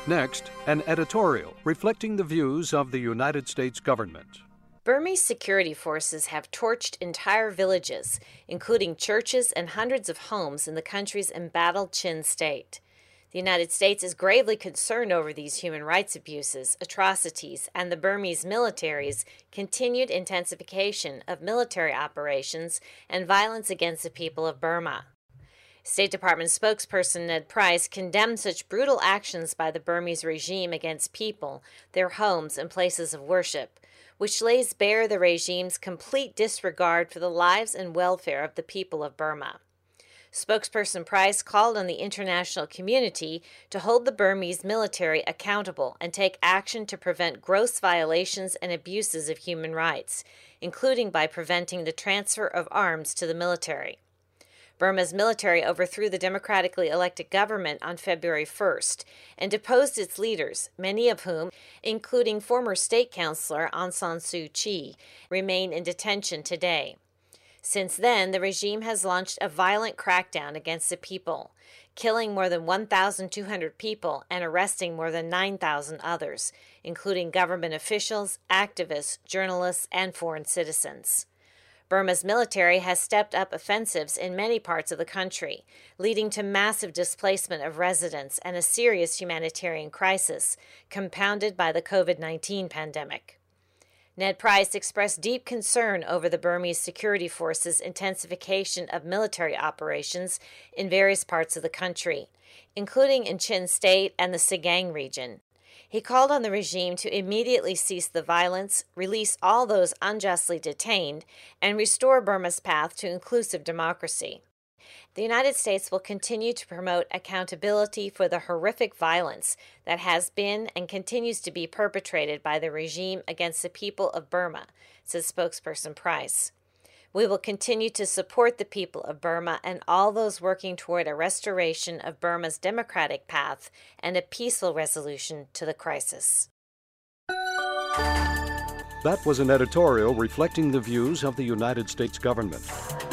Next, an editorial reflecting the views of the United States government. Burmese security forces have torched entire villages, including churches and hundreds of homes in the country's embattled Chin state. The United States is gravely concerned over these human rights abuses, atrocities, and the Burmese military's continued intensification of military operations and violence against the people of Burma. State Department spokesperson Ned Price condemned such brutal actions by the Burmese regime against people, their homes, and places of worship, which lays bare the regime's complete disregard for the lives and welfare of the people of Burma. Spokesperson Price called on the international community to hold the Burmese military accountable and take action to prevent gross violations and abuses of human rights, including by preventing the transfer of arms to the military. Burma's military overthrew the democratically elected government on February 1st and deposed its leaders, many of whom, including former state councilor Aung San Suu Kyi, remain in detention today. Since then, the regime has launched a violent crackdown against the people, killing more than 1,200 people and arresting more than 9,000 others, including government officials, activists, journalists, and foreign citizens. Burma's military has stepped up offensives in many parts of the country, leading to massive displacement of residents and a serious humanitarian crisis, compounded by the COVID-19 pandemic. Ned Price expressed deep concern over the Burmese security forces' intensification of military operations in various parts of the country, including in Chin State and the Sagaing region. He called on the regime to immediately cease the violence, release all those unjustly detained, and restore Burma's path to inclusive democracy. The United States will continue to promote accountability for the horrific violence that has been and continues to be perpetrated by the regime against the people of Burma, said spokesperson Price. We will continue to support the people of Burma and all those working toward a restoration of Burma's democratic path and a peaceful resolution to the crisis. That was an editorial reflecting the views of the United States government.